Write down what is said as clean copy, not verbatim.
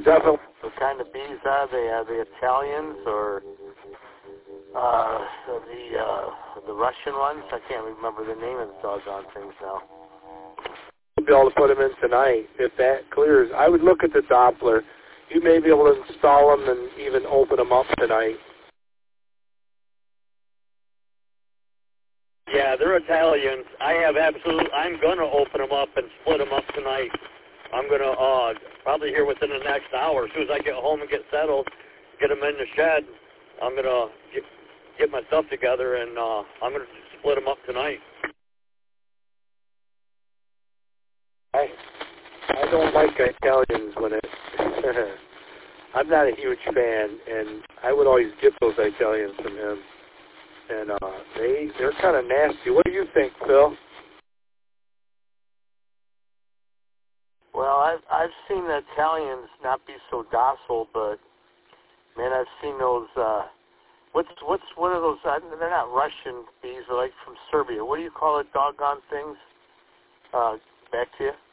Definitely. What kind of bees are they? Are they Italians or the Russian ones? I can't remember the name of the doggone things now. We'll be able to put them in tonight if that clears. I would look at the Doppler. You may be able to install them and even open them up tonight. Yeah, they're Italians. I'm going to open them up and split them up tonight. I'm going to probably here within the next hour. As soon as I get home and get settled, get them in the shed, I'm going to get my stuff together, and I'm going to split them up tonight. I don't like Italians when it... I'm not a huge fan, and I would always get those Italians from him. And they're kind of nasty. What do you think, Phil? Well, I've seen the Italians not be so docile, but man, I've seen those. What's one of those? They're not Russian bees. They're like from Serbia. What do you call it? Doggone things. Back to you.